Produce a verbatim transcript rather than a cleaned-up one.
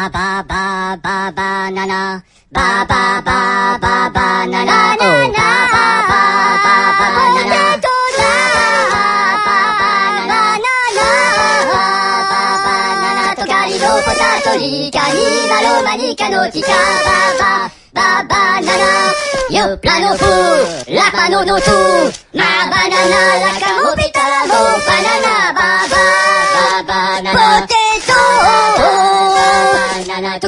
バババババナナバババババナナバババババナナポタトリカニマロマニカノチカババババナナヨプラノフラパノノトゥマバナナラカモ